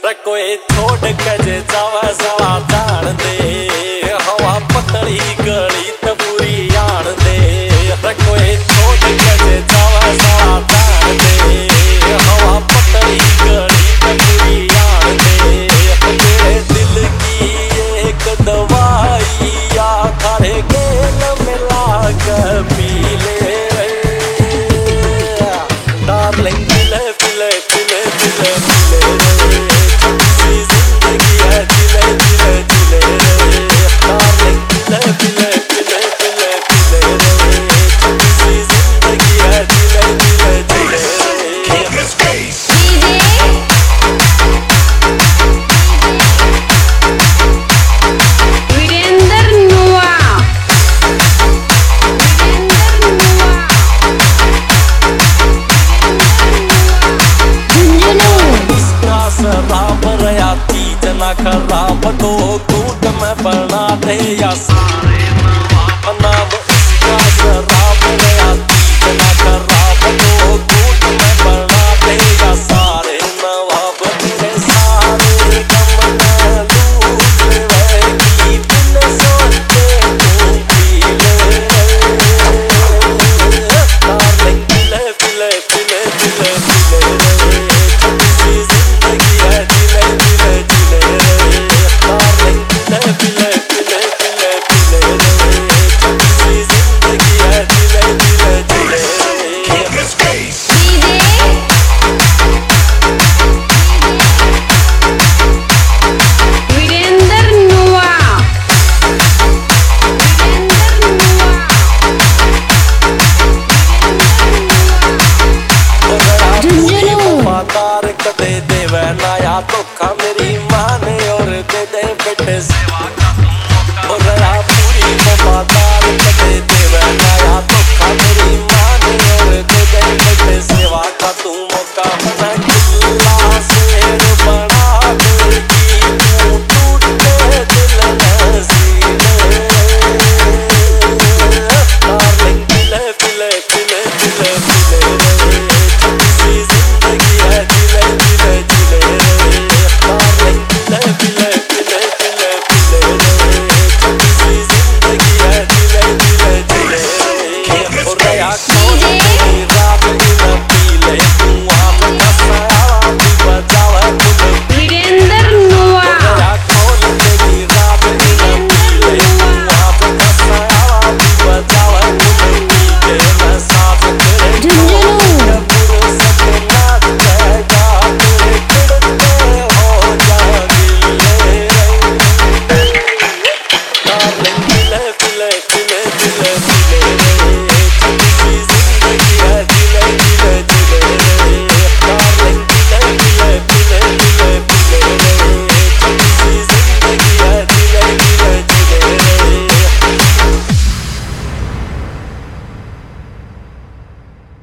कोई छोड़ के जे जावे सवा जान दे हवा पतली गली त बुरी यान दे कोई छोड़ के जे जावे सवा जान दे हवा पतली गली त बुरी यान दे तेरे दिल की एक दवाई या खारे गेल मिला के पी ले डार्लिंग पिले पिले पिले पिले पिले जिंदगी है जिले जिले जिले डार्लिंग पिले पिले पिले पिले पिले जिंदगी है जिले जिले जिले खराब तो कूट में बना दे या